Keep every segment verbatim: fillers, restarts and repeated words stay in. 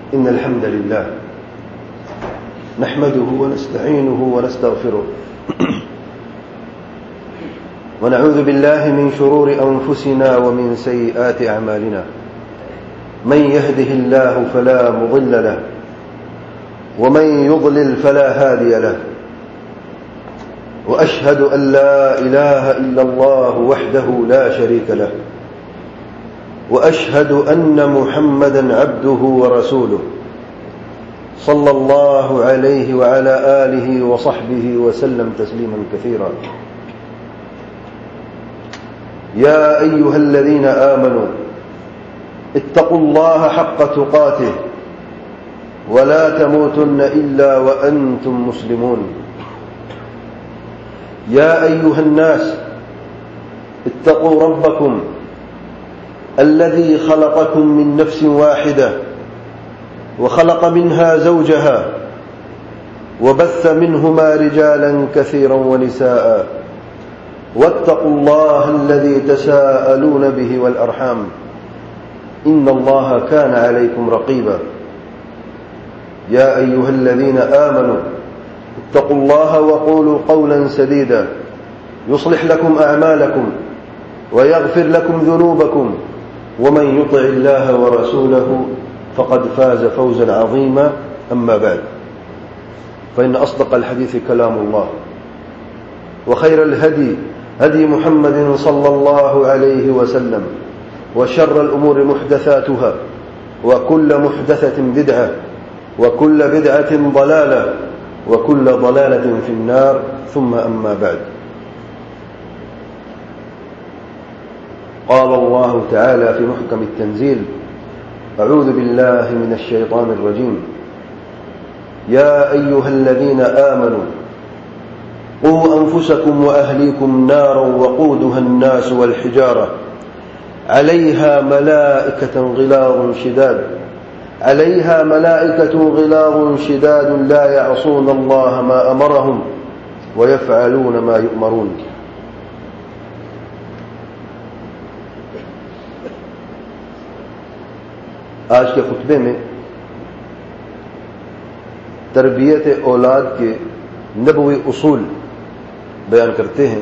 إن الحمد لله نحمده ونستعينه ونستغفره ونعوذ بالله من شرور أنفسنا ومن سيئات أعمالنا من يهده الله فلا مضل له ومن يضلل فلا هادي له وأشهد أن لا إله إلا الله وحده لا شريك له وأشهد أن محمدا عبده ورسوله صلى الله عليه وعلى آله وصحبه وسلم تسليما كثيرا. يا أيها الذين آمنوا اتقوا الله حق تقاته ولا تموتن إلا وأنتم مسلمون. يا أيها الناس اتقوا ربكم الذي خلقكم من نفس واحدة وخلق منها زوجها وبث منهما رجالا كثيرا ونساء واتقوا الله الذي تساءلون به والأرحام إن الله كان عليكم رقيبا. يا أيها الذين آمنوا اتقوا الله وقولوا قولا سديدا يصلح لكم أعمالكم ويغفر لكم ذنوبكم ومن يطع الله ورسوله فقد فاز فوزا عظيما. أما بعد فإن أصدق الحديث كلام الله وخير الهدي هدي محمد صلى الله عليه وسلم وشر الأمور محدثاتها وكل محدثة بدعة وكل بدعة ضلالة وكل ضلالة في النار. ثم أما بعد قال الله تعالى في محكم التنزيل أعوذ بالله من الشيطان الرجيم يا أيها الذين آمنوا قوا أنفسكم وأهليكم نارا وقودها الناس والحجارة عليها ملائكة غلاظ شداد عليها ملائكة غلاظ شداد لا يعصون الله ما أمرهم ويفعلون ما يؤمرون. آج کے خطبے میں تربیت اولاد کے نبوی اصول بیان کرتے ہیں.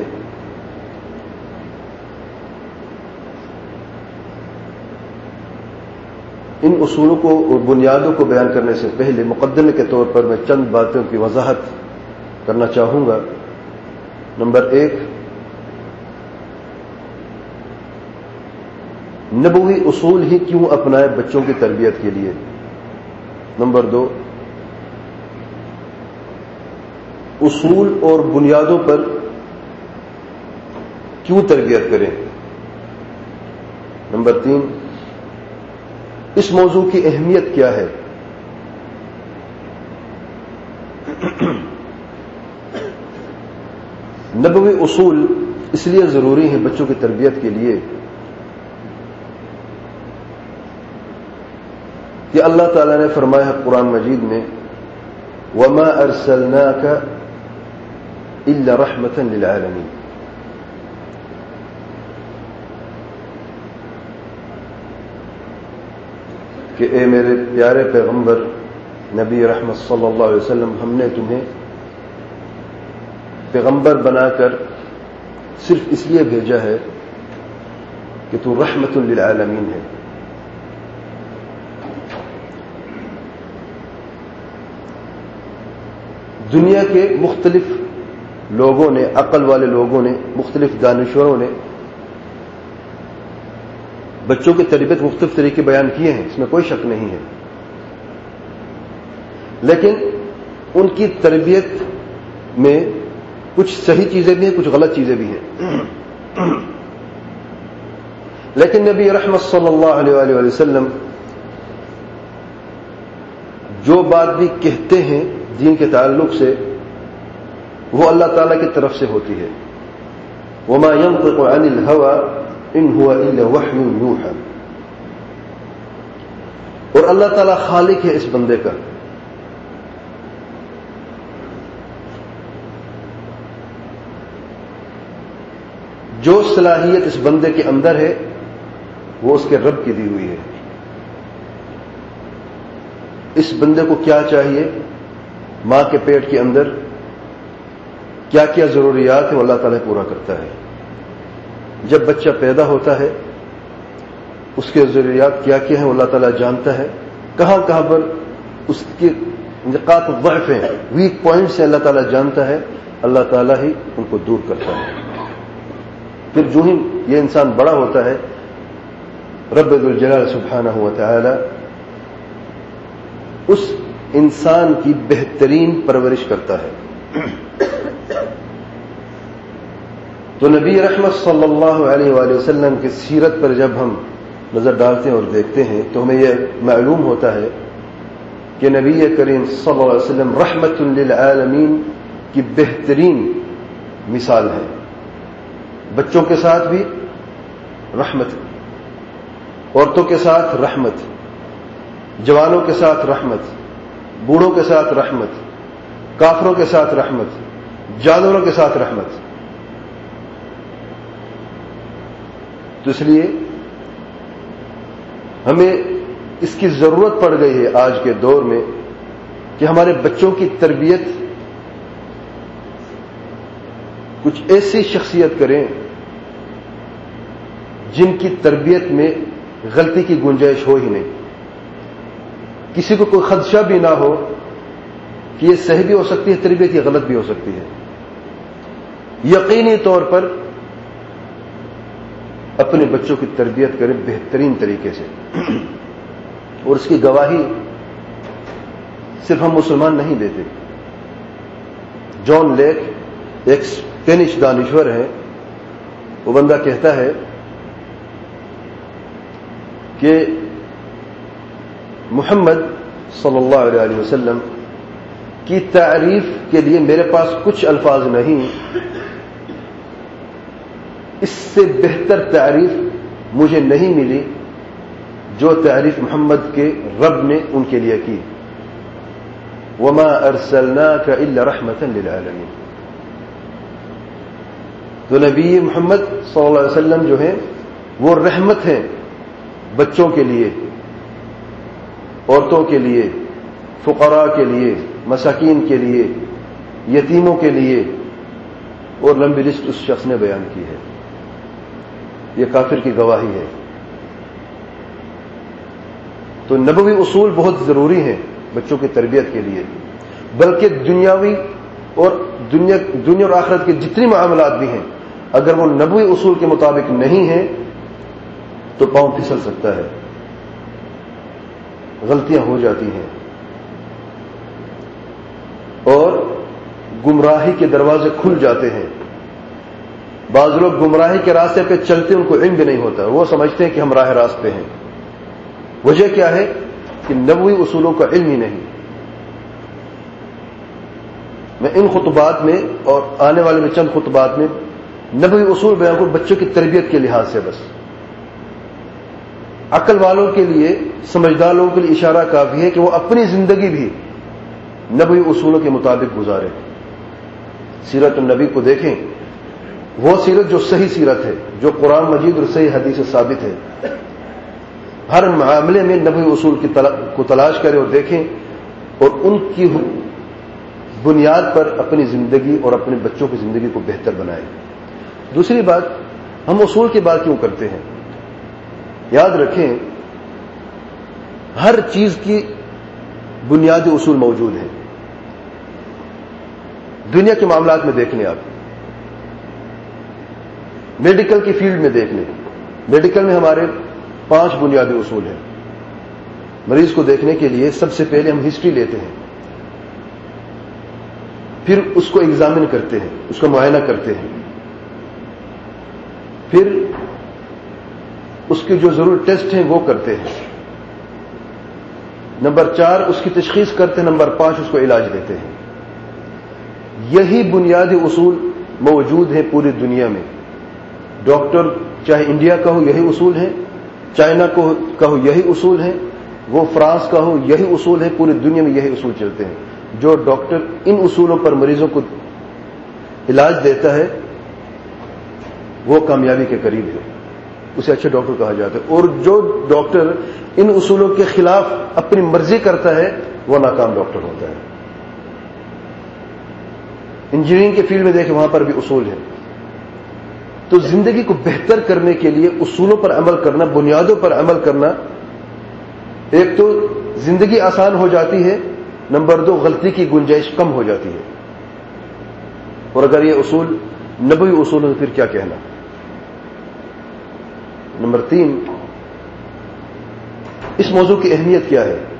ان اصولوں کو اور بنیادوں کو بیان کرنے سے پہلے مقدمے کے طور پر میں چند باتوں کی وضاحت کرنا چاہوں گا. نمبر ایک، نبوی اصول ہی کیوں اپنائے بچوں کی تربیت کے لیے. نمبر دو، اصول اور بنیادوں پر کیوں تربیت کریں. نمبر تین، اس موضوع کی اہمیت کیا ہے. نبوی اصول اس لیے ضروری ہیں بچوں کی تربیت کے لیے کہ اللہ تعالیٰ نے فرمایا ہے قرآن مجید میں وَمَا أَرْسَلْنَاكَ إِلَّا رَحْمَةً لِلْعَالَمِينَ. کہ اے میرے پیارے پیغمبر نبی رحمت صلی اللہ علیہ وسلم، ہم نے تمہیں پیغمبر بنا کر صرف اس لیے بھیجا ہے کہ تو رحمت للعالمین ہے. دنیا کے مختلف لوگوں نے، عقل والے لوگوں نے، مختلف دانشوروں نے بچوں کی تربیت مختلف طریقے بیان کیے ہیں، اس میں کوئی شک نہیں ہے. لیکن ان کی تربیت میں کچھ صحیح چیزیں بھی ہیں، کچھ غلط چیزیں بھی ہیں. لیکن نبی رحمت صلی اللہ علیہ وآلہ وسلم جو بات بھی کہتے ہیں دین کے تعلق سے وہ اللہ تعالیٰ کی طرف سے ہوتی ہے. وما ينطق عن الهوى ان هو الا وحی یوحى. اور اللہ تعالیٰ خالق ہے اس بندے کا. جو صلاحیت اس بندے کے اندر ہے وہ اس کے رب کی دی ہوئی ہے. اس بندے کو کیا چاہیے، ماں کے پیٹ کے اندر کیا کیا ضروریات ہیں، وہ اللہ تعالیٰ پورا کرتا ہے۔ جب بچہ پیدا ہوتا ہے اس کے ضروریات کیا کیا ہیں وہ اللہ تعالیٰ جانتا ہے، کہاں کہاں پر اس کے نقاط ضعف ہیں، ویک پوائنٹس ہیں، اللہ تعالیٰ جانتا ہے، اللہ تعالیٰ ہی ان کو دور کرتا ہے۔ پھر جو ہی یہ انسان بڑا ہوتا ہے رب ذوالجلال سبحانہ و تعالی اس انسان کی بہترین پرورش کرتا ہے۔ تو نبی رحمت صلی اللہ علیہ وآلہ وسلم کی سیرت پر جب ہم نظر ڈالتے ہیں اور دیکھتے ہیں تو ہمیں یہ معلوم ہوتا ہے کہ نبی کریم صلی اللہ علیہ وسلم رحمت للعالمین کی بہترین مثال ہے۔ بچوں کے ساتھ بھی رحمت، عورتوں کے ساتھ رحمت، جوانوں کے ساتھ رحمت، بوڑھوں کے ساتھ رحمت، کافروں کے ساتھ رحمت، جانوروں کے ساتھ رحمت۔ تو اس لیے ہمیں اس کی ضرورت پڑ گئی ہے آج کے دور میں کہ ہمارے بچوں کی تربیت کچھ ایسی شخصیت کریں جن کی تربیت میں غلطی کی گنجائش ہو ہی نہیں، کسی کو کوئی خدشہ بھی نہ ہو کہ یہ صحیح بھی ہو سکتی ہے تربیت، یہ غلط بھی ہو سکتی ہے۔ یقینی طور پر اپنے بچوں کی تربیت کریں بہترین طریقے سے، اور اس کی گواہی صرف ہم مسلمان نہیں دیتے۔ جان لیک ایک اسپینش دانشور ہے، وہ بندہ کہتا ہے کہ محمد صلی اللہ علیہ وسلم کی تعریف کے لیے میرے پاس کچھ الفاظ نہیں، اس سے بہتر تعریف مجھے نہیں ملی جو تعریف محمد کے رب نے ان کے لیے کی۔ وَمَا أَرْسَلْنَاكَ إِلَّا رَحْمَةً لِلْعَالَمِينَ۔ تو نبی محمد صلی اللہ علیہ وسلم جو ہیں وہ رحمت ہیں بچوں کے لیے، عورتوں کے لیے، فقراء کے لیے، مساکین کے لیے، یتیموں کے لیے، اور لمبی لسٹ اس شخص نے بیان کی ہے۔ یہ کافر کی گواہی ہے۔ تو نبوی اصول بہت ضروری ہیں بچوں کی تربیت کے لیے، بلکہ دنیاوی اور دنیا دنیا اور آخرت کے جتنے معاملات بھی ہیں اگر وہ نبوی اصول کے مطابق نہیں ہیں تو پاؤں پھسل سکتا ہے، غلطیاں ہو جاتی ہیں اور گمراہی کے دروازے کھل جاتے ہیں۔ بعض لوگ گمراہی کے راستے پہ چلتے ان کو علم بھی نہیں ہوتا، وہ سمجھتے ہیں کہ ہم راہ راست پہ ہیں۔ وجہ کیا ہے کہ نبوی اصولوں کا علم ہی نہیں۔ میں ان خطبات میں اور آنے والے میں چند خطبات میں نبوی اصول بیان کروں بچوں کی تربیت کے لحاظ سے، بس عقل والوں کے لیے، سمجھدار لوگوں کے لیے اشارہ کافی ہے کہ وہ اپنی زندگی بھی نبوی اصولوں کے مطابق گزارے۔ سیرت النبی کو دیکھیں، وہ سیرت جو صحیح سیرت ہے، جو قرآن مجید اور صحیح حدیث سے ثابت ہے۔ ہر معاملے میں نبوی اصول کی کو تلاش کریں اور دیکھیں اور ان کی بنیاد پر اپنی زندگی اور اپنے بچوں کی زندگی کو بہتر بنائیں۔ دوسری بات، ہم اصول کی بات کیوں کرتے ہیں؟ یاد رکھیں ہر چیز کی بنیادی اصول موجود ہیں۔ دنیا کے معاملات میں دیکھ لیں، آپ میڈیکل کی فیلڈ میں دیکھ لیں، میڈیکل میں ہمارے پانچ بنیادی اصول ہیں۔ مریض کو دیکھنے کے لیے سب سے پہلے ہم ہسٹری لیتے ہیں، پھر اس کو ایگزامن کرتے ہیں، اس کا معائنہ کرتے ہیں، پھر اس کے جو ضرور ٹیسٹ ہیں وہ کرتے ہیں، نمبر چار اس کی تشخیص کرتے ہیں، نمبر پانچ اس کو علاج دیتے ہیں۔ یہی بنیادی اصول موجود ہیں پوری دنیا میں۔ ڈاکٹر چاہے انڈیا کا ہو یہی اصول ہیں، چائنا کا ہو یہی اصول ہیں، وہ فرانس کا ہو یہی اصول ہے، پوری دنیا میں یہی اصول چلتے ہیں۔ جو ڈاکٹر ان اصولوں پر مریضوں کو علاج دیتا ہے وہ کامیابی کے قریب ہے۔ اسے اچھے ڈاکٹر کہا جاتا ہے، اور جو ڈاکٹر ان اصولوں کے خلاف اپنی مرضی کرتا ہے وہ ناکام ڈاکٹر ہوتا ہے۔ انجینئرنگ کے فیلڈ میں دیکھیں، وہاں پر بھی اصول ہیں۔ تو زندگی کو بہتر کرنے کے لیے اصولوں پر عمل کرنا، بنیادوں پر عمل کرنا، ایک تو زندگی آسان ہو جاتی ہے، نمبر دو غلطی کی گنجائش کم ہو جاتی ہے۔ اور اگر یہ اصول نبوی اصول ہیں تو پھر کیا کہنا۔ نمبر تین، اس موضوع کی اہمیت کیا ہے؟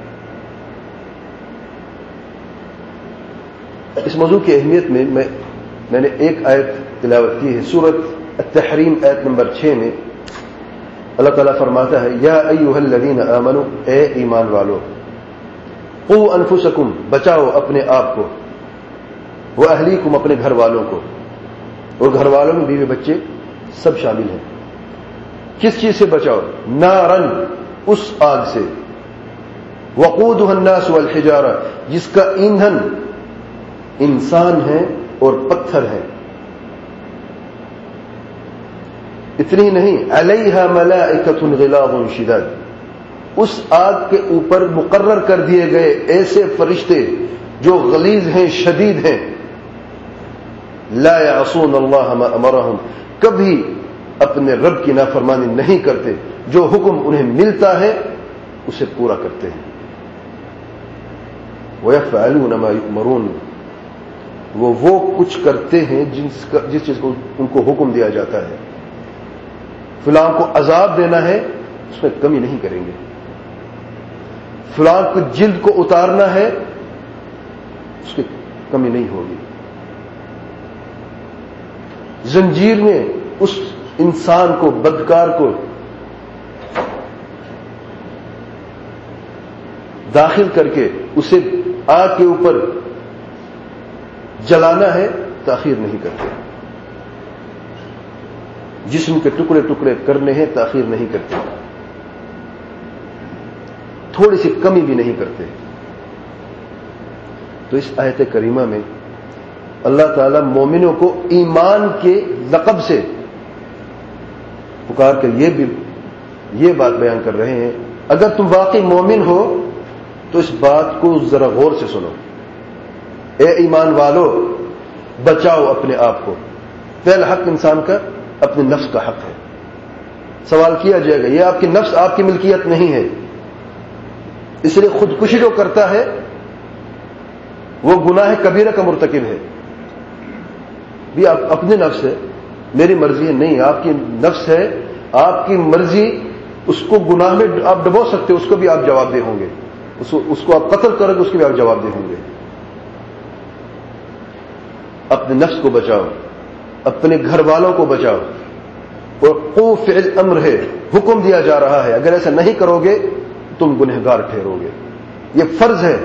اس موضوع کی اہمیت میں میں میں نے ایک آیت تلاوت کی ہے، سورۃ التحریم آیت نمبر چھ میں اللہ تعالیٰ فرماتا ہے، یا ایھا الذین آمنوا، اے ایمان والو، قوا انفسکم، بچاؤ اپنے آپ کو، واہلیکم، اپنے گھر والوں کو، اور گھر والوں میں بیوی بچے سب شامل ہیں۔ کس چیز سے بچاؤ؟ نارن، اس آگ سے، وقودها الناس والحجارہ، جس کا ایندھن انسان ہے اور پتھر ہے۔ اتنی نہیں، علیہا ملائکۃ غلاظ شداد، اس آگ کے اوپر مقرر کر دیے گئے ایسے فرشتے جو غلیظ ہیں، شدید ہیں، لا یعصون اللہ ما امرہم، کبھی اپنے رب کی نافرمانی نہیں کرتے، جو حکم انہیں ملتا ہے اسے پورا کرتے ہیں۔ وَيَفْعَلُونَ مَا يُؤْمَرُونَ، وہ وہ کچھ کرتے ہیں جس کا جس چیز کو ان کو حکم دیا جاتا ہے۔ فلاں کو عذاب دینا ہے، اس میں کمی نہیں کریں گے۔ فلاں کو جلد کو اتارنا ہے، اس کی کمی نہیں ہوگی۔ زنجیر میں اس انسان کو، بدکار کو داخل کر کے اسے آگ کے اوپر جلانا ہے، تاخیر نہیں کرتے۔ جسم کے ٹکڑے ٹکڑے کرنے ہیں، تاخیر نہیں کرتے، تھوڑی سی کمی بھی نہیں کرتے۔ تو اس آیت کریمہ میں اللہ تعالی مومنوں کو ایمان کے لقب سے پکار کر یہ بھی یہ بات بیان کر رہے ہیں، اگر تم واقعی مومن ہو تو اس بات کو ذرا غور سے سنو۔ اے ایمان والو، بچاؤ اپنے آپ کو۔ پہلا حق انسان کا اپنے نفس کا حق ہے۔ سوال کیا جائے گا، یہ آپ کی نفس آپ کی ملکیت نہیں ہے، اس لیے خودکشی جو کرتا ہے وہ گناہ کبیرہ کا مرتکب ہے۔ بھی آپ اپنے نفس ہے، میری مرضی ہے، نہیں، آپ کی نفس ہے، آپ کی مرضی، اس کو گناہ میں آپ ڈبو سکتے، اس کو بھی آپ جواب دہ ہوں گے، اس کو آپ قتل کرو گے، اس کے بھی آپ جواب دہ ہوں گے۔ اپنے نفس کو بچاؤ، اپنے گھر والوں کو بچاؤ، اور قو فعل امر ہے، حکم دیا جا رہا ہے، اگر ایسا نہیں کرو گے تم گنہگار ٹھہرو گے، یہ فرض ہے۔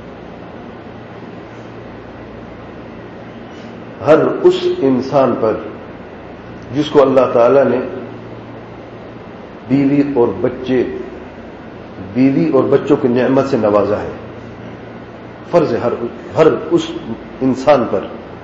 ہر اس انسان پر جس کو اللہ تعالی نے بیوی اور بچے بیوی اور بچوں کی نعمت سے نوازا ہے، فرض ہے ہر ہر اس انسان پر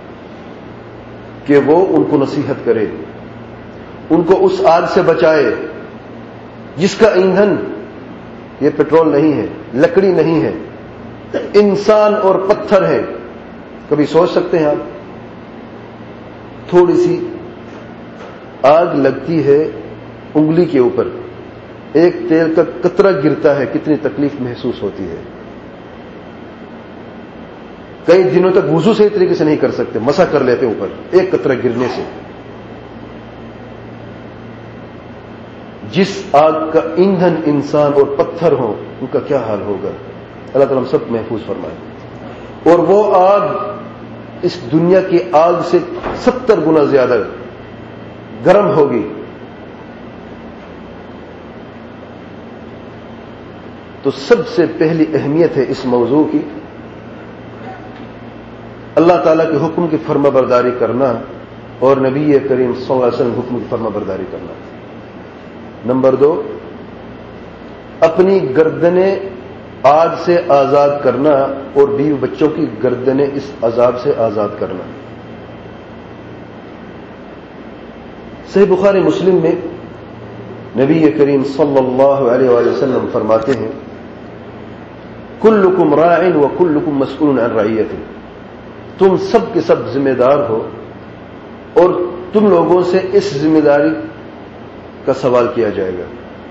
کہ وہ ان کو نصیحت کرے، ان کو اس آگ سے بچائے جس کا ایندھن یہ پیٹرول نہیں ہے، لکڑی نہیں ہے، انسان اور پتھر ہے۔ کبھی سوچ سکتے ہیں آپ، تھوڑی سی آگ لگتی ہے انگلی کے اوپر، ایک تیل کا قطرہ گرتا ہے، کتنی تکلیف محسوس ہوتی ہے۔ کئی دنوں تک وضو صحیح طریقے سے نہیں کر سکتے، مسح کر لیتے اوپر ایک قطرہ گرنے سے۔ جس آگ کا ایندھن انسان اور پتھر ہو، ان کا کیا حال ہوگا؟ اللہ تعالیٰ ہم سب محفوظ فرمائے۔ اور وہ آگ اس دنیا کی آگ سے ستر گنا زیادہ گرم ہوگی۔ تو سب سے پہلی اہمیت ہے اس موضوع کی اللہ تعالیٰ کے حکم کی فرما برداری کرنا اور نبی کریم صلی اللہ علیہ وسلم حکم کی فرما برداری کرنا۔ نمبر دو، اپنی گردنیں آگ سے آزاد کرنا اور بیوی بچوں کی گردنیں اس عذاب سے آزاد کرنا۔ صحیح بخاری مسلم میں نبی کریم صلی اللہ علیہ وآلہ وسلم فرماتے ہیں کلکم راع وکلکم مسئول عن رعیتہ، تم سب کے سب ذمہ دار ہو اور تم لوگوں سے اس ذمہ داری کا سوال کیا جائے گا.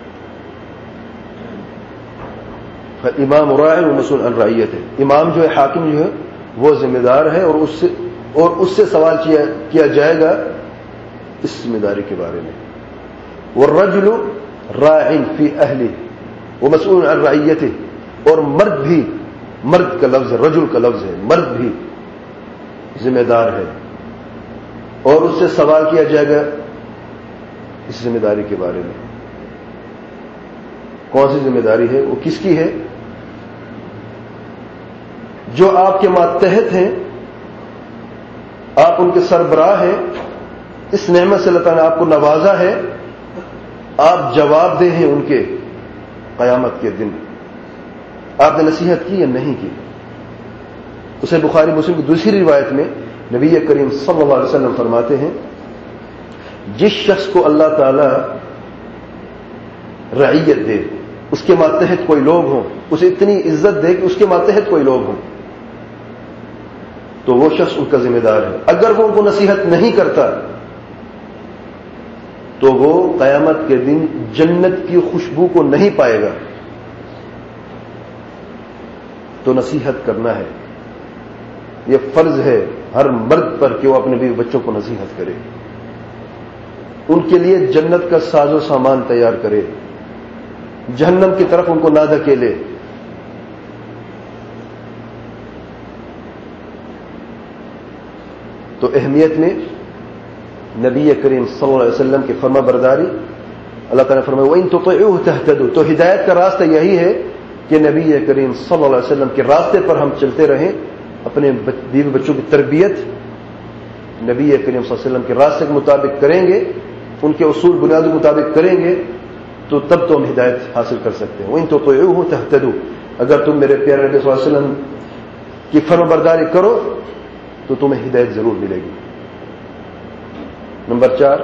فالامام راع ومسئول عن رعیتہ، امام جو ہے، حاکم جو ہے، وہ ذمہ دار ہے اور اس سے اور اس سے سوال کیا کیا جائے گا اس ذمہ داری کے بارے میں. والرجل راع فی اہلہ ومسئول عن رعیتہ، اور مرد بھی، مرد کا لفظ ہے، رجل کا لفظ ہے، مرد بھی ذمہ دار ہے اور اس سے سوال کیا جائے گا اس ذمہ داری کے بارے میں. کون سی ذمہ داری ہے؟ وہ کس کی ہے؟ جو آپ کے ماتحت ہیں، آپ ان کے سربراہ ہیں، اس نعمت سے اللہ تعالیٰ نے آپ کو نوازا ہے، آپ جواب دہ ہیں ان کے قیامت کے دن. آپ نے نصیحت کی یا نہیں کی؟ اسے بخاری مسلم کی دوسری روایت میں نبی کریم صلی اللہ علیہ وسلم فرماتے ہیں جس شخص کو اللہ تعالی رعیت دے، اس کے ماتحت کوئی لوگ ہوں، اسے اتنی عزت دے کہ اس کے ماتحت کوئی لوگ ہوں، تو وہ شخص ان کا ذمہ دار ہے. اگر وہ ان کو نصیحت نہیں کرتا تو وہ قیامت کے دن جنت کی خوشبو کو نہیں پائے گا. تو نصیحت کرنا ہے، یہ فرض ہے ہر مرد پر کہ وہ اپنے بیوی بچوں کو نصیحت کرے، ان کے لیے جنت کا ساز و سامان تیار کرے، جہنم کی طرف ان کو نہ دھکیلے. تو اہمیت میں نبی کریم صلی اللہ علیہ وسلم کی فرما برداری، اللہ تعالیٰ نے فرمایا وَإِن تُطِعُوهُ تَهْتَدُوا، تو ہدایت کا راستہ یہی ہے کہ نبی کریم صلی اللہ علیہ وسلم کے راستے پر ہم چلتے رہیں، اپنے بیوی بچوں کی تربیت نبی کریم صلی اللہ علیہ وسلم کے راستے کے مطابق کریں گے، ان کے اصول بنیادوں کے مطابق کریں گے، تو تب تو ہم ہدایت حاصل کر سکتے ہیں. وَإِن تُطِعُوهُ تَهْتَدُوا، اگر تم میرے پیارے نبی صلی اللہ علیہ وسلم کی فرما برداری کرو تو تمہیں ہدایت ضرور ملے گی. نمبر چار،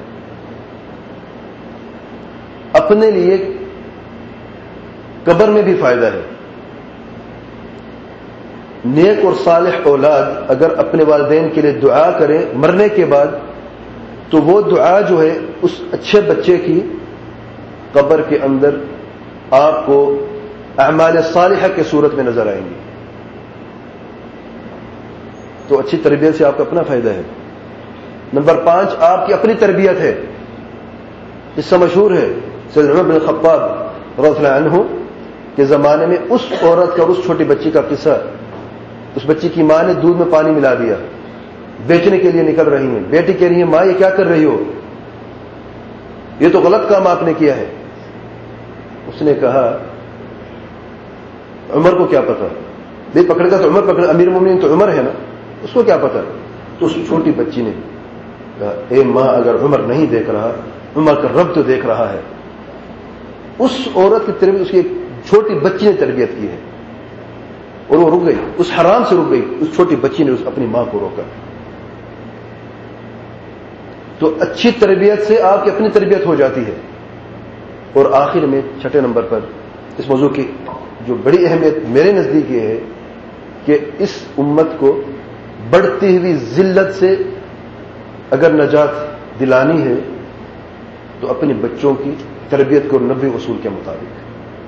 اپنے لیے قبر میں بھی فائدہ ہے. نیک اور صالح اولاد اگر اپنے والدین کے لیے دعا کرے مرنے کے بعد، تو وہ دعا جو ہے اس اچھے بچے کی قبر کے اندر آپ کو اعمال صالحہ کی صورت میں نظر آئیں گی. تو اچھی تربیت سے آپ کا اپنا فائدہ ہے. نمبر پانچ، آپ کی اپنی تربیت ہے. اس سے مشہور ہے سیدنا عمر بن خطاب رضی اللہ عنہ کے زمانے میں اس عورت کا اور اس چھوٹی بچی کا قصہ. اس بچی کی ماں نے دودھ میں پانی ملا دیا، بیچنے کے لیے نکل رہی ہیں. بیٹی کہہ رہی ہے ماں یہ کیا کر رہی ہو، یہ تو غلط کام آپ نے کیا ہے. اس نے کہا عمر کو کیا پتا، نہیں پکڑ گا تو عمر پکڑ، امیر المومنین تو عمر ہے نا، اس کو کیا پتا. تو اس چھوٹی بچی نے کہا اے ماں اگر عمر نہیں دیکھ رہا، عمر کا رب تو دیکھ رہا ہے. اس عورت کی تربیت اس کی ایک چھوٹی بچی نے تربیت کی ہے اور وہ رک گئی، اس حرام سے رک گئی. اس چھوٹی بچی نے اپنی ماں کو روکا. تو اچھی تربیت سے آپ کی اپنی تربیت ہو جاتی ہے. اور آخر میں چھٹے نمبر پر اس موضوع کی جو بڑی اہمیت میرے نزدیک یہ ہے کہ اس امت کو بڑھتی ہوئی ذلت سے اگر نجات دلانی ہے تو اپنے بچوں کی تربیت کو نبی اصول کے مطابق.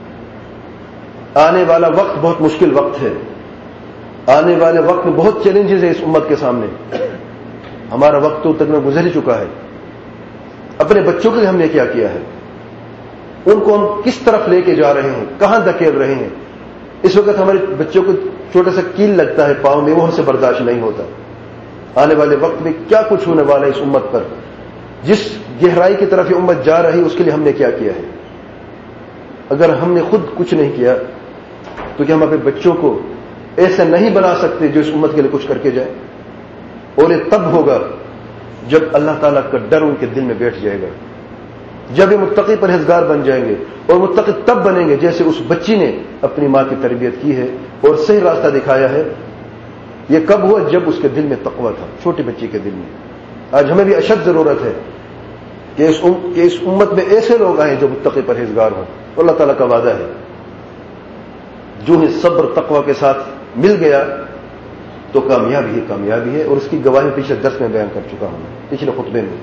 آنے والا وقت بہت مشکل وقت ہے، آنے والے وقت میں بہت چیلنجز ہیں اس امت کے سامنے. ہمارا وقت تو تک میں گزر ہی چکا ہے. اپنے بچوں کے لیے ہم نے کیا کیا ہے، ان کو ہم کس طرف لے کے جا رہے ہیں، کہاں دھکیل رہے ہیں. اس وقت ہمارے بچوں کو چھوٹا سا کیل لگتا ہے پاؤں میں، وہ ہم سے برداشت نہیں ہوتا. آنے والے وقت میں کیا کچھ ہونے والا ہے اس امت پر، جس گہرائی کی طرف یہ امت جا رہی اس کے لیے ہم نے کیا کیا ہے. اگر ہم نے خود کچھ نہیں کیا تو کیا ہم اپنے بچوں کو ایسا نہیں بنا سکتے جو اس امت کے لیے کچھ کر کے جائے. اور یہ تب ہوگا جب اللہ تعالیٰ کا ڈر ان کے دل میں بیٹھ جائے گا، جب یہ متقی پرہیزگار بن جائیں گے. اور متقی تب بنیں گے جیسے اس بچی نے اپنی ماں کی تربیت کی ہے اور صحیح راستہ دکھایا ہے. یہ کب ہوا؟ جب اس کے دل میں تقویٰ تھا، چھوٹی بچی کے دل میں. آج ہمیں بھی اشد ضرورت ہے کہ اس, ام, کہ اس امت میں ایسے لوگ آئیں جو متقی پرہیزگار ہوں. اللہ تعالیٰ کا وعدہ ہے جو ہی صبر تقوی کے ساتھ مل گیا تو کامیابی ہی کامیابی ہے. اور اس کی گواہی پچھلے درس میں بیان کر چکا ہوں پچھلے خطبے میں.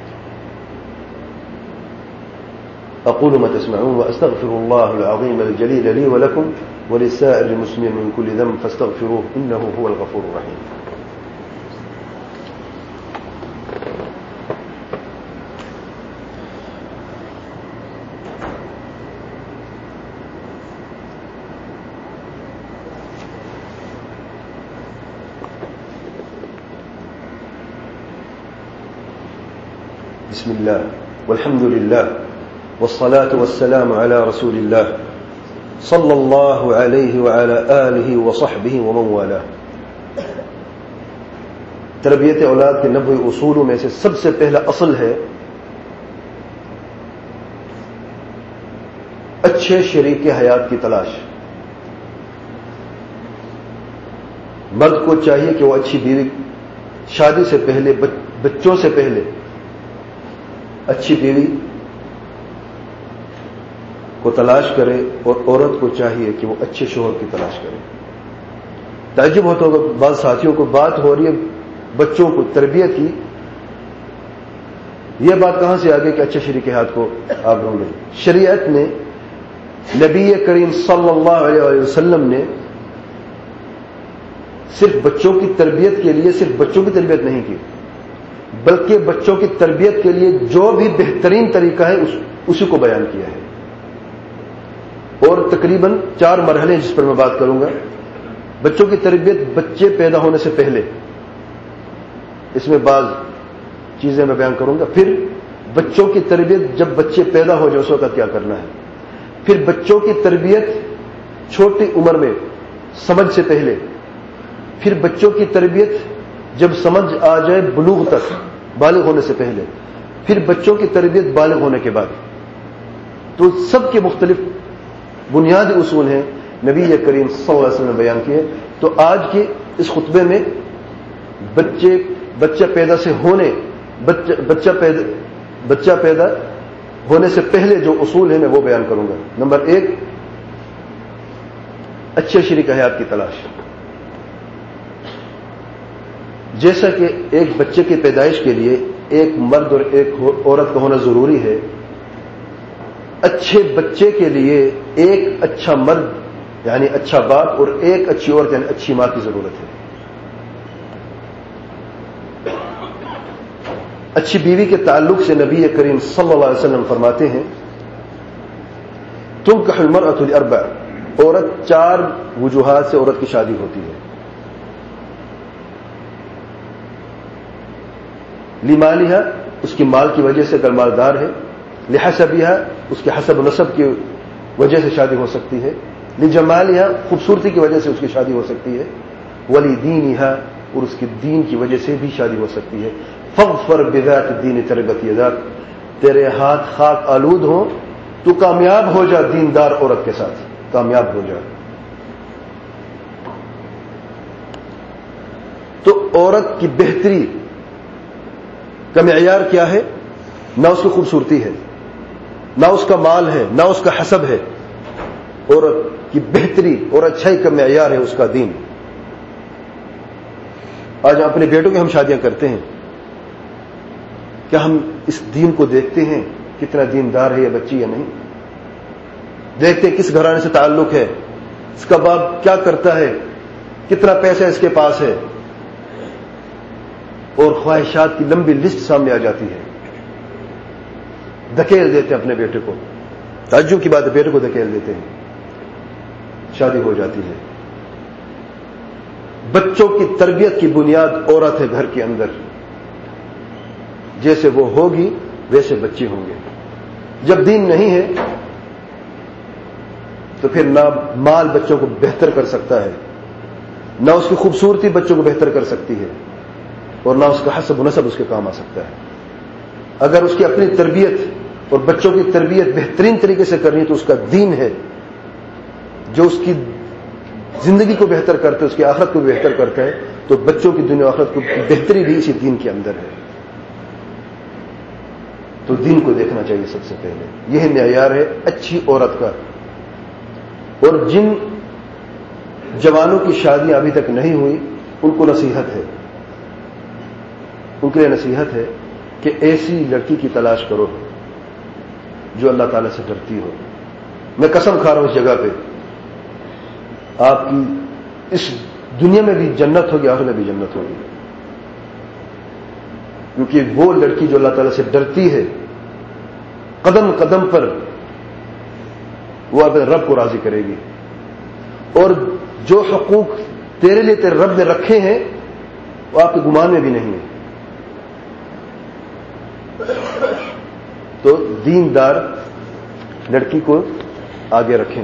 اقول ما تسمعون واستغفر الله العظيم الجليل لي ولكم ولسائر المسلمين من كل ذنب فاستغفروه انه هو الغفور الرحيم. بسم الله والحمد لله والصلاة والسلام على رسول الله صلى الله عليه وعلى آله وصحبه ومن والاه. تربیت اولاد کے نبوی اصولوں میں سے سب سے پہلا اصل ہے اچھے شریک حیات کی تلاش. مرد کو چاہیے کہ وہ اچھی بیوی شادی سے پہلے بچوں سے پہلے اچھی بیوی کو تلاش کرے اور عورت کو چاہیے کہ وہ اچھے شوہر کی تلاش کرے. تعجب ہوتا ہوگا بعض ساتھیوں کو بات ہو رہی ہے بچوں کو تربیت کی, یہ بات کہاں سے آگے کہ اچھے شریک ہاتھ کو آپ ڈھونڈیں. شریعت نے نبی کریم صلی اللہ علیہ وسلم نے صرف بچوں کی تربیت کے لیے صرف بچوں کی تربیت نہیں کی بلکہ بچوں کی تربیت کے لیے جو بھی بہترین طریقہ ہے اس, اسی کو بیان کیا ہے. اور تقریباً چار مرحلے ہیں جس پر میں بات کروں گا. بچوں کی تربیت بچے پیدا ہونے سے پہلے, اس میں بعض چیزیں میں بیان کروں گا. پھر بچوں کی تربیت جب بچے پیدا ہو جائے اس وقت کیا کرنا ہے. پھر بچوں کی تربیت چھوٹی عمر میں سمجھ سے پہلے. پھر بچوں کی تربیت جب سمجھ آ جائے بلوغ تک بالغ ہونے سے پہلے. پھر بچوں کی تربیت بالغ ہونے کے بعد. تو سب کے مختلف بنیادی اصول ہیں نبی کریم صلی اللہ علیہ وسلم نے بیان کیے. تو آج کے اس خطبے میں بچے بچہ پیدا سے ہونے بچہ بچہ پیدا بچہ پیدا ہونے سے پہلے جو اصول ہیں میں وہ بیان کروں گا. نمبر ایک, اچھے شریک حیات کی تلاش. جیسا کہ ایک بچے کی پیدائش کے لیے ایک مرد اور ایک عورت کا ہونا ضروری ہے, اچھے بچے کے لیے ایک اچھا مرد یعنی اچھا باپ اور ایک اچھی عورت یعنی اچھی ماں کی ضرورت ہے. اچھی بیوی کے تعلق سے نبی کریم صلی اللہ علیہ وسلم فرماتے ہیں تنکح المرأة لأربع, عورت چار وجوہات سے عورت کی شادی ہوتی ہے. لمالها, اس کی مال کی وجہ سے اگر مالدار ہے. لحسبها, اس کے حسب و نسب کی وجہ سے شادی ہو سکتی ہے. لجمالها, خوبصورتی کی وجہ سے اس کی شادی ہو سکتی ہے. ولدینها, اور اس کے دین کی وجہ سے بھی شادی ہو سکتی ہے. فاظفر بذات الدین تربت یداک, تیرے ہاتھ خاک آلود ہوں تو کامیاب ہو جا دیندار عورت کے ساتھ, کامیاب ہو جا. تو عورت کی بہتری کا معیار کیا ہے؟ نہ اس کی خوبصورتی ہے, نہ اس کا مال ہے, نہ اس کا حسب ہے. عورت کی بہتری اور اچھائی کا معیار ہے اس کا دین. آج اپنے بیٹوں کی ہم شادیاں کرتے ہیں, کیا ہم اس دین کو دیکھتے ہیں کتنا دیندار ہے یہ بچی یا نہیں؟ دیکھتے ہیں کس گھرانے سے تعلق ہے, اس کا باپ کیا کرتا ہے, کتنا پیسہ اس کے پاس ہے, اور خواہشات کی لمبی لسٹ سامنے آ جاتی ہے. دھکیل دیتے ہیں اپنے بیٹے کو, تعجب کی بات ہے بیٹے کو دھکیل دیتے ہیں, شادی ہو جاتی ہے. بچوں کی تربیت کی بنیاد عورت ہے گھر کے اندر. جیسے وہ ہوگی ویسے بچے ہوں گے. جب دین نہیں ہے تو پھر نہ مال بچوں کو بہتر کر سکتا ہے, نہ اس کی خوبصورتی بچوں کو بہتر کر سکتی ہے, اور نہ اس کا حسب و نسب اس کے کام آ سکتا ہے. اگر اس کی اپنی تربیت اور بچوں کی تربیت بہترین طریقے سے کرنی ہے تو اس کا دین ہے جو اس کی زندگی کو بہتر کرتا ہے, اس کی آخرت کو بہتر کرتا ہے. تو بچوں کی دنیا آخرت کو بہتری بھی اسی دین کے اندر ہے. تو دین کو دیکھنا چاہیے سب سے پہلے. یہ معیار ہے اچھی عورت کا. اور جن جوانوں کی شادیاں ابھی تک نہیں ہوئی ان کو نصیحت ہے ان کے لیے نصیحت ہے کہ ایسی لڑکی کی تلاش کرو جو اللہ تعالیٰ سے ڈرتی ہو. میں قسم کھا رہا ہوں اس جگہ پہ آپ کی اس دنیا میں بھی جنت ہوگی، آخرت میں بھی جنت ہوگی. کیونکہ وہ لڑکی جو اللہ تعالیٰ سے ڈرتی ہے قدم قدم پر وہ اپنے رب کو راضی کرے گی. اور جو حقوق تیرے لیے تیرے رب نے رکھے ہیں وہ آپ کے گمان میں بھی نہیں ہے. تو دیندار لڑکی کو آگے رکھیں.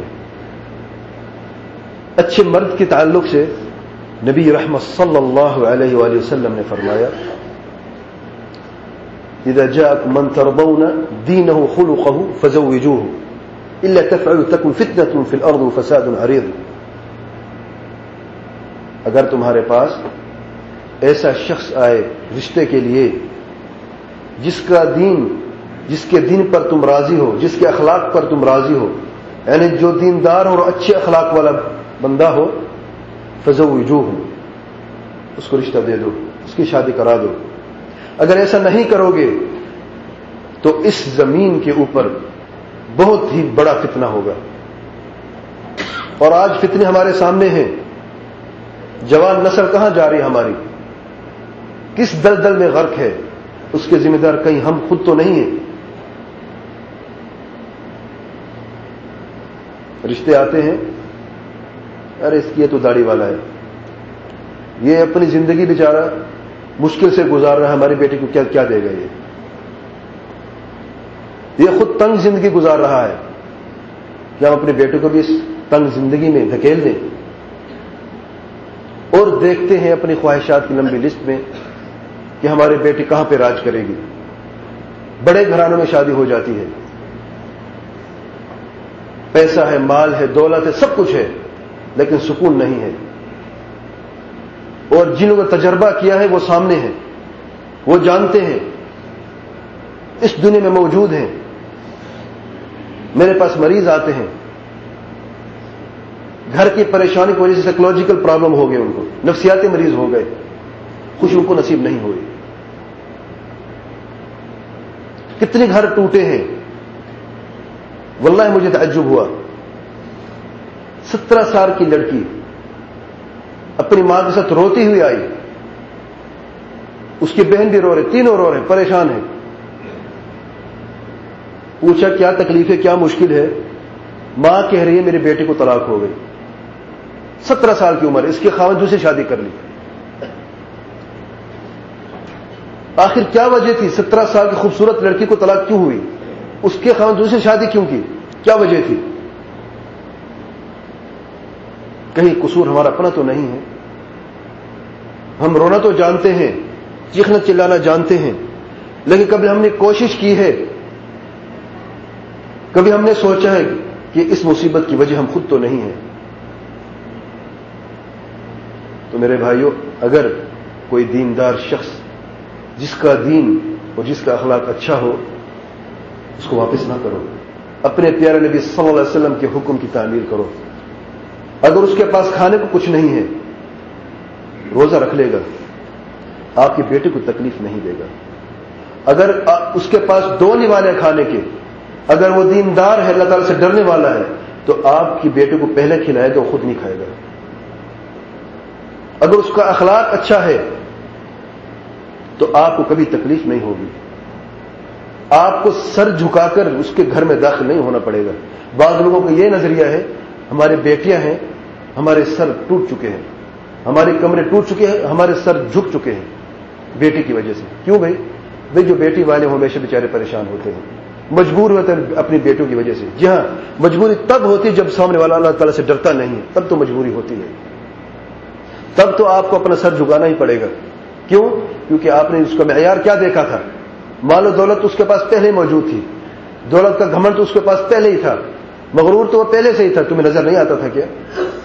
اچھے مرد کے تعلق سے نبی رحمت صلی اللہ علیہ وآلہ وسلم نے فرمایا اذا جاءكم من ترضون دينه خلقه فزوجوه الا تفعلوا تكن فتنة في الارض وفساد عريض. اگر تمہارے پاس ایسا شخص آئے رشتے کے لیے جس کا دین جس کے دین پر تم راضی ہو، جس کے اخلاق پر تم راضی ہو، یعنی جو دیندار اور اچھے اخلاق والا بندہ ہو، فزوجوه، اس کو رشتہ دے دو، اس کی شادی کرا دو. اگر ایسا نہیں کرو گے تو اس زمین کے اوپر بہت ہی بڑا فتنہ ہوگا. اور آج فتنے ہمارے سامنے ہیں. جوان نسل کہاں جا رہی ہے ہماری، کس دلدل میں غرق ہے، اس کے ذمہ دار کہیں ہم خود تو نہیں ہیں. رشتے آتے ہیں، ارے اس کی تو داڑھی والا ہے، یہ اپنی زندگی بیچارہ مشکل سے گزار رہا ہے، ہماری بیٹی کو کیا کیا دے گا، یہ یہ خود تنگ زندگی گزار رہا ہے، کیا ہم اپنے بیٹے کو بھی اس تنگ زندگی میں دھکیل دیں؟ اور دیکھتے ہیں اپنی خواہشات کی لمبی لسٹ میں کہ ہمارے بیٹی کہاں پہ راج کرے گی. بڑے گھرانوں میں شادی ہو جاتی ہے، پیسہ ہے، مال ہے، دولت ہے، سب کچھ ہے، لیکن سکون نہیں ہے. اور جنہوں نے تجربہ کیا ہے وہ سامنے ہیں، وہ جانتے ہیں، اس دنیا میں موجود ہیں. میرے پاس مریض آتے ہیں، گھر کی پریشانی کی وجہ سے سائیکولوجیکل پرابلم ہو گئے، ان کو نفسیاتی مریض ہو گئے، خوشی ان کو نصیب نہیں ہوئی. کتنے گھر ٹوٹے ہیں. واللہ مجھے تعجب ہوا، سترہ سال کی لڑکی اپنی ماں کے ساتھ روتی ہوئی آئی، اس کی بہن بھی رو رہے، تینوں رو رہے، پریشان ہیں. پوچھا کیا تکلیف ہے، کیا مشکل ہے؟ ماں کہہ رہی ہے میرے بیٹے کو طلاق ہو گئی، سترہ سال کی عمر، اس کے خاوند دوسری شادی کر لی. آخر کیا وجہ تھی؟ سترہ سال کی خوبصورت لڑکی کو طلاق کیوں ہوئی؟ اس کے خاوند دوسری شادی کیوں کی؟ کیا وجہ تھی؟ کہیں قصور ہمارا اپنا تو نہیں ہے؟ ہم رونا تو جانتے ہیں، چیخنا چلانا جانتے ہیں، لیکن کبھی ہم نے کوشش کی ہے، کبھی ہم نے سوچا ہے کہ اس مصیبت کی وجہ ہم خود تو نہیں ہیں؟ تو میرے بھائیوں، اگر کوئی دیندار شخص جس کا دین اور جس کا اخلاق اچھا ہو، اس کو واپس نہ کرو، اپنے پیارے نبی صلی اللہ علیہ وسلم کے حکم کی تعمیل کرو. اگر اس کے پاس کھانے کو کچھ نہیں ہے، روزہ رکھ لے گا، آپ کے بیٹے کو تکلیف نہیں دے گا. اگر اس کے پاس دو نوالے کھانے کے، اگر وہ دیندار ہے، اللہ تعالیٰ سے ڈرنے والا ہے، تو آپ کی بیٹے کو پہلے کھلائے گا، وہ خود نہیں کھائے گا. اگر اس کا اخلاق اچھا ہے تو آپ کو کبھی تکلیف نہیں ہوگی، آپ کو سر جھکا کر اس کے گھر میں داخل نہیں ہونا پڑے گا. بعض لوگوں کا یہ نظریہ ہے، ہمارے بیٹیاں ہیں، ہمارے سر ٹوٹ چکے ہیں، ہمارے کمرے ٹوٹ چکے ہیں، ہمارے سر جھک چکے ہیں بیٹی کی وجہ سے. کیوں بھائی؟ بھائی جو بیٹی والے ہمیشہ بیچارے پریشان ہوتے ہیں، مجبور ہوتے ہیں اپنی بیٹوں کی وجہ سے. جی ہاں، مجبوری تب ہوتی ہے جب سامنے والا اللہ تعالیٰ سے ڈرتا نہیں ہے، تب تو مجبوری ہوتی ہے، تب تو آپ کو اپنا سر جھکانا ہی پڑے گا. کیوں؟ کیونکہ آپ نے اس کا معیار کیا دیکھا تھا؟ مال و دولت اس کے پاس پہلے موجود تھی، دولت کا گھمنڈ تو اس کے پاس پہلے ہی تھا، مغرور تو وہ پہلے سے ہی تھا. تمہیں نظر نہیں آتا تھا کیا؟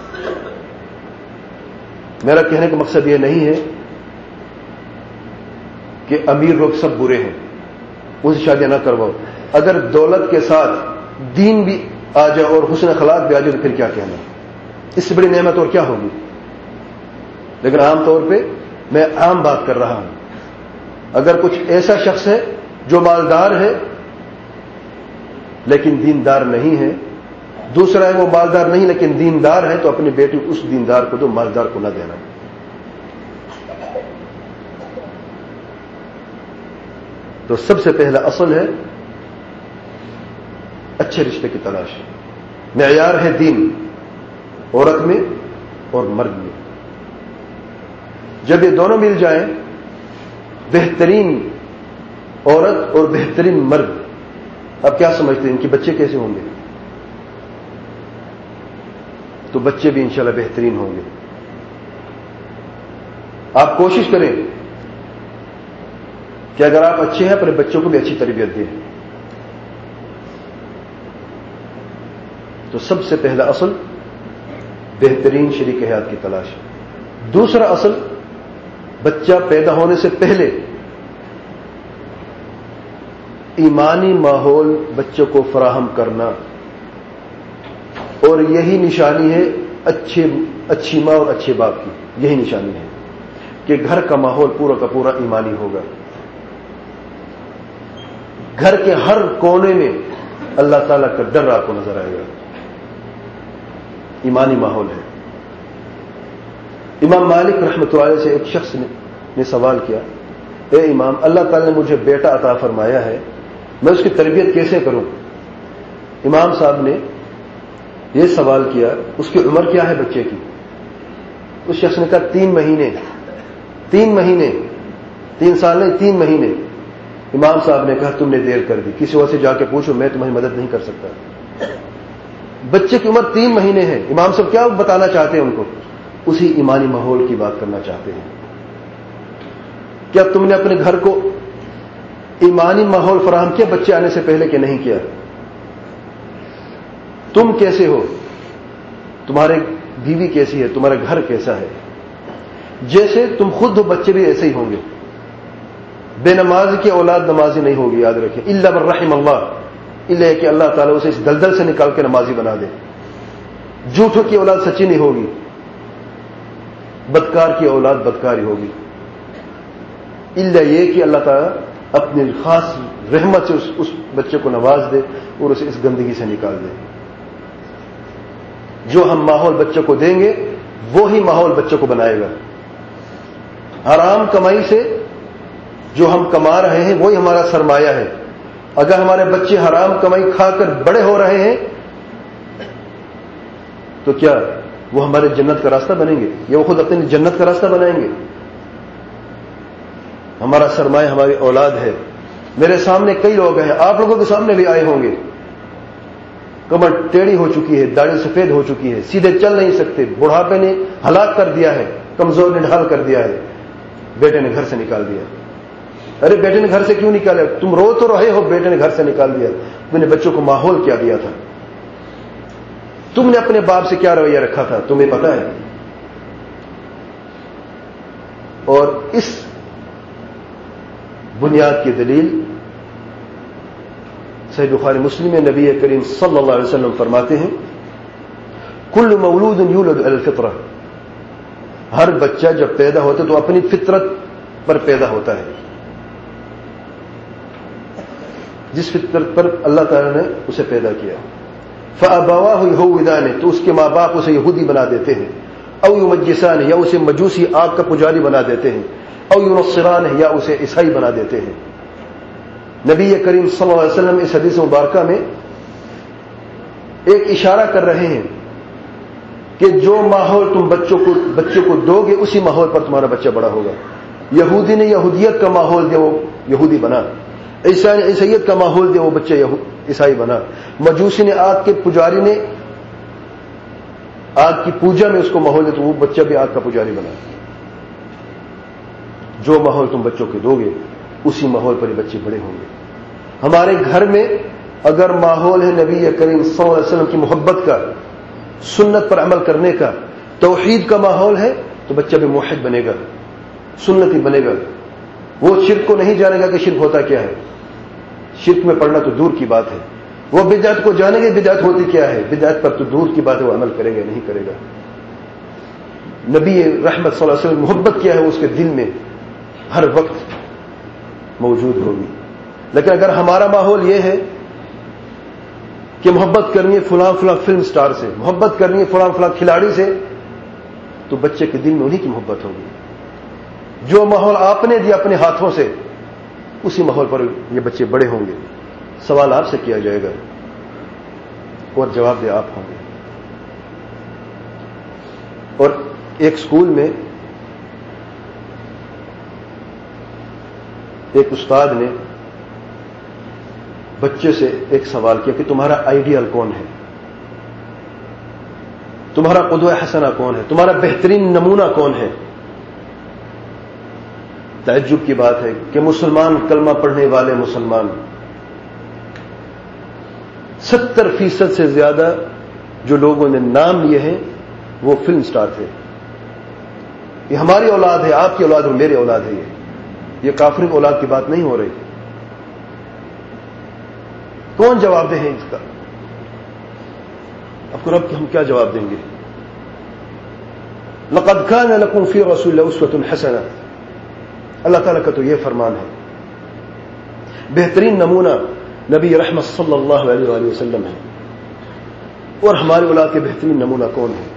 میرا کہنے کا مقصد یہ نہیں ہے کہ امیر لوگ سب برے ہیں، اسے شادیاں نہ کرواؤ. اگر دولت کے ساتھ دین بھی آ جائے اور حسن اخلاق بھی آ جائے تو پھر کیا کہنا, اس سے بڑی نعمت اور کیا ہوگی. لیکن عام طور پہ میں عام بات کر رہا ہوں. اگر کچھ ایسا شخص ہے جو مالدار ہے لیکن دیندار نہیں ہے, دوسرا ہے وہ مالدار نہیں لیکن دیندار ہے, تو اپنی بیٹی اس دیندار کو دو, مالدار کو نہ دینا. تو سب سے پہلا اصل ہے اچھے رشتے کی تلاش. معیار ہے دین عورت میں اور مرد میں. جب یہ دونوں مل جائیں, بہترین عورت اور بہترین مرد, اب کیا سمجھتے ہیں ان کے بچے کیسے ہوں گے؟ تو بچے بھی انشاءاللہ بہترین ہوں گے. آپ کوشش کریں کہ اگر آپ اچھے ہیں اپنے بچوں کو بھی اچھی تربیت دیں. تو سب سے پہلا اصل بہترین شریک حیات کی تلاش. دوسرا اصل بچہ پیدا ہونے سے پہلے ایمانی ماحول بچوں کو فراہم کرنا, اور یہی نشانی ہے اچھے اچھی ماں اور اچھے باپ کی. یہی نشانی ہے کہ گھر کا ماحول پورا کا پورا ایمانی ہوگا. گھر کے ہر کونے میں اللہ تعالیٰ کا ڈر آپ کو نظر آئے گا. ایمانی ماحول ہے. امام مالک رحمۃ اللہ علیہ سے ایک شخص نے, نے سوال کیا, اے امام, اللہ تعالیٰ نے مجھے بیٹا عطا فرمایا ہے, میں اس کی تربیت کیسے کروں؟ امام صاحب نے یہ سوال کیا, اس کی عمر کیا ہے بچے کی؟ اس شخص نے کہا تین مہینے. تین مہینے تین سال نہیں, تین مہینے. امام صاحب نے کہا تم نے دیر کر دی, کسی اور سے جا کے پوچھو, میں تمہاری مدد نہیں کر سکتا. بچے کی عمر تین مہینے ہے. امام صاحب کیا بتانا چاہتے ہیں ان کو؟ اسی ایمانی ماحول کی بات کرنا چاہتے ہیں. کیا تم نے اپنے گھر کو ایمانی ماحول فراہم کیا بچے آنے سے پہلے کہ نہیں کیا؟ تم کیسے ہو, تمہارے بیوی کیسی ہے, تمہارا گھر کیسا ہے, جیسے تم خود ہو بچے بھی ایسے ہی ہوں گے. بے نماز کی اولاد نمازی نہیں ہوگی, یاد رکھیں, الا من رحم اللہ, الا کہ اللہ تعالیٰ اسے اس دلدل سے نکال کے نمازی بنا دے. جھوٹوں کی اولاد سچی نہیں ہوگی, بدکار کی اولاد بدکاری ہوگی, الا یہ کہ اللہ تعالیٰ اپنی خاص رحمت سے اس, اس بچے کو نواز دے اور اسے اس گندگی سے نکال دے. جو ہم ماحول بچوں کو دیں گے وہی ماحول بچوں کو بنائے گا. حرام کمائی سے جو ہم کما رہے ہیں وہی ہمارا سرمایہ ہے. اگر ہمارے بچے حرام کمائی کھا کر بڑے ہو رہے ہیں تو کیا وہ ہمارے جنت کا راستہ بنیں گے, یا وہ خود اپنی جنت کا راستہ بنائیں گے؟ ہمارا سرمایہ ہماری اولاد ہے. میرے سامنے کئی لوگ ہیں, آپ لوگوں کے سامنے بھی آئے ہوں گے, کمر ٹیڑھی ہو چکی ہے, داڑھی سفید ہو چکی ہے, سیدھے چل نہیں سکتے, بڑھاپے نے ہلاک کر دیا ہے, کمزور نے ڈھال کر دیا ہے, بیٹے نے گھر سے نکال دیا. ارے بیٹے نے گھر سے کیوں نکالا؟ تم رو تو رہے ہو, بیٹے نے گھر سے نکال دیا. تم نے بچوں کو ماحول کیا دیا تھا؟ تم نے اپنے باپ سے کیا رویہ رکھا تھا تمہیں پتا ہے؟ اور اس بنیاد کی دلیل صحیح بخاری مسلم میں نبی کریم صلی اللہ علیہ وسلم فرماتے ہیں, کل مولود یولد علی الفطرہ, ہر بچہ جب پیدا ہوتا ہے تو اپنی فطرت پر پیدا ہوتا ہے, جس فطرت پر اللہ تعالیٰ نے اسے پیدا کیا. فَأَبَوَاهُ يُهَوِّدَانِ, تو اس کے ماں باپ اسے یہودی بنا دیتے ہیں, او یمجسان, یا اسے مجوسی آگ کا پجاری بنا دیتے ہیں, او ینصران, یا اسے عیسائی بنا دیتے ہیں. نبی کریم صلی اللہ علیہ وسلم اس حدیث مبارکہ میں ایک اشارہ کر رہے ہیں کہ جو ماحول تم بچوں کو بچوں کو دو گے اسی ماحول پر تمہارا بچہ بڑا ہوگا. یہودی نے یہودیت کا ماحول دیا, وہ یہودی بنا. عیسائی نے عیسائیت کا ماحول دیا, وہ بچہ عیسائی بنا. مجوسی نے آگ کے پجاری نے آگ کی پوجا میں اس کو ماحول دیا تو وہ بچہ بھی آگ کا پجاری بنا. جو ماحول تم بچوں کے دو گے اسی ماحول پر یہ بچے بڑے ہوں گے. ہمارے گھر میں اگر ماحول ہے نبی کریم صلی اللہ علیہ وسلم کی محبت کا, سنت پر عمل کرنے کا, توحید کا ماحول ہے تو بچہ بھی موحد بنے گا, سنتی بنے گا. وہ شرک کو نہیں جانے گا کہ شرک ہوتا کیا ہے. شرک میں پڑنا تو دور کی بات ہے. وہ بدعت کو جانیں گے بدعت ہوتی کیا ہے, بدعت پر تو دور کی بات ہے وہ عمل کرے گا نہیں کرے گا. نبی رحمت صلی اللہ علیہ وسلم محبت کیا ہے وہ اس کے دل میں ہر وقت موجود ہوگی. لیکن اگر ہمارا ماحول یہ ہے کہ محبت کرنی ہے فلاں فلاں فلم سٹار سے, محبت کرنی ہے فلاں فلاں کھلاڑی سے, تو بچے کے دل میں انہی کی محبت ہوگی. جو ماحول آپ نے دیا اپنے ہاتھوں سے اسی ماحول پر یہ بچے بڑے ہوں گے. سوال آپ سے کیا جائے گا اور جواب دے آپ ہوں گے. اور ایک سکول میں ایک استاد نے بچے سے ایک سوال کیا کہ تمہارا آئیڈیل کون ہے, تمہارا قدوہ حسنہ کون ہے, تمہارا بہترین نمونہ کون ہے. تعجب کی بات ہے کہ مسلمان کلمہ پڑھنے والے مسلمان ستر فیصد سے زیادہ جو لوگوں نے نام لیے ہیں وہ فلم سٹار تھے. یہ ہماری اولاد ہے, آپ کی اولاد اور میری اولاد ہے. یہ یہ کافر کی اولاد کی بات نہیں ہو رہی. کون جواب دے ہیں اس کا؟ اب کو رب کہ ہم کیا جواب دیں گے؟ لقد كان لكم في رسول الله اسوة حسنة. اللہ تعالیٰ کا تو یہ فرمان ہے. بہترین نمونہ نبی رحمت صلی اللہ علیہ وآلہ وسلم ہے. اور ہماری اولاد کے بہترین نمونہ کون ہے؟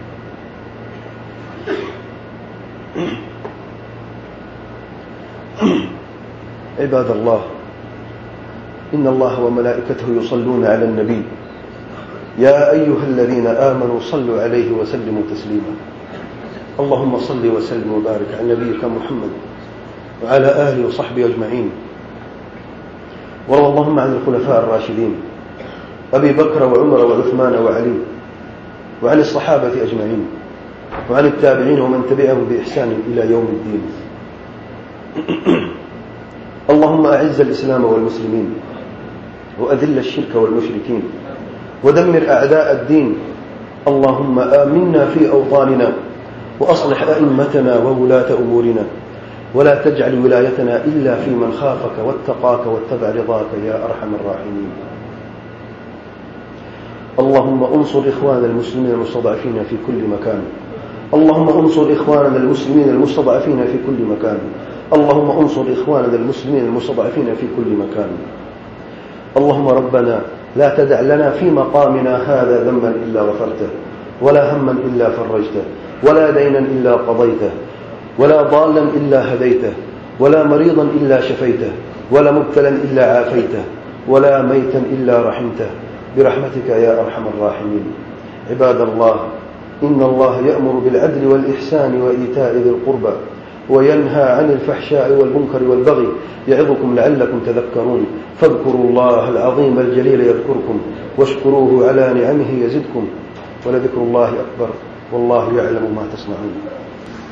عباد اللہ ان اللہ وملائکته يصلون على النبي يا أيها الذين آمنوا صلوا عليه وسلموا تسليما. اللهم صل وسلم وبارك على نبيك محمد وعلى آله وصحبه أجمعين. وارض اللهم عن الخلفاء الراشدين أبي بكر وعمر وعثمان وعلي وعن الصحابة أجمعين وعن التابعين ومن تبعهم بإحسان إلى يوم الدين. اللهم أعز الإسلام والمسلمين وأذل الشرك والمشركين ودمر أعداء الدين. اللهم آمنا في أوطاننا وأصلح أئمتنا وولاة أمورنا ولا تجعل ولايتنا إلا في من خافك واتقاك واتبع رضاك يا أرحم الراحمين. اللهم انصر إخواننا المسلمين المستضعفين في كل مكان. اللهم انصر إخواننا المسلمين المستضعفين في كل مكان. اللهم انصر إخواننا المسلمين المستضعفين في كل مكان. اللهم ربنا لا تدع لنا في مقامنا هذا ذنبا إلا غفرته ولا هما إلا فرجته ولا دينا إلا قضيته ولا ضالا إلا هديته ولا مريضا إلا شفيته ولا مبتلا إلا عافيته ولا ميتا إلا رحمته برحمتك يا أرحم الراحمين. عباد الله إن الله يأمر بالعدل والإحسان وإيتاء ذي القربى وينهى عن الفحشاء والمنكر والبغي يعظكم لعلكم تذكرون. فاذكروا الله العظيم الجليل يذكركم واشكروه على نعمه يزدكم ولذكر الله أكبر والله يعلم ما تصنعون.